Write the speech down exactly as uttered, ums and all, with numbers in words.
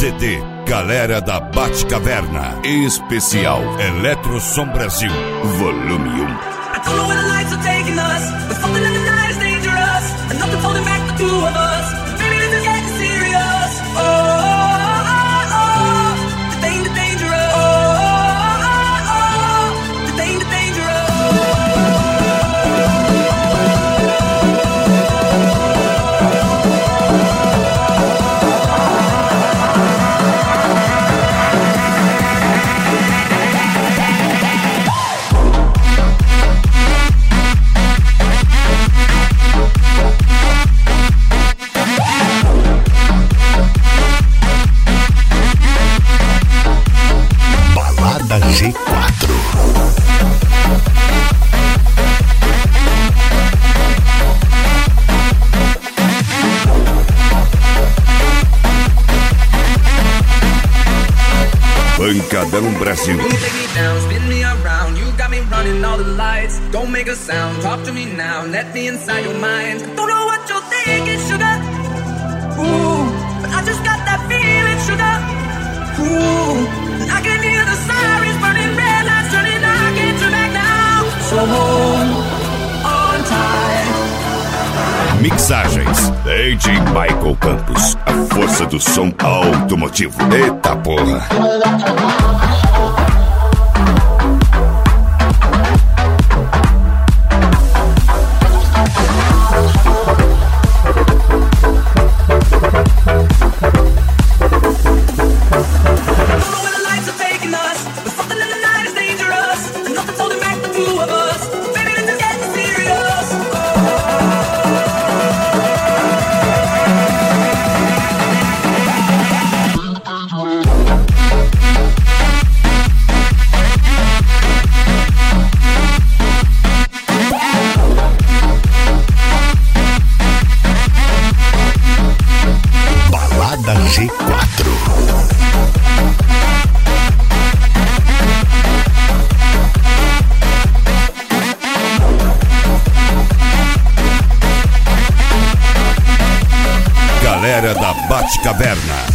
C D Galera da Batcaverna. Especial Eletrosom Brasil, volume um. I don't know where the lights are taking us, but something in the night is dangerous, and nothing's holding back the two of us. Maybe this is getting serious. Oh, oh, oh, oh. The danger, dangerous. Oh, oh, oh, oh. The danger, dangerous. G quatro. Pancadão Brasil. You take me down, spin me around. You got me running all the lights. Don't make a sound, talk to me now. Let me inside your mind. Don't know what you're thinking, sugar. Ooh, but I just got that feeling, sugar. Ooh. I can hear the sirens burning, red lights turning, I can't turn back now. So hold on tight. Mixagens D J Michael Campos, a força do som automotivo. Eita porra. G quatro. Galera da Batcaverna.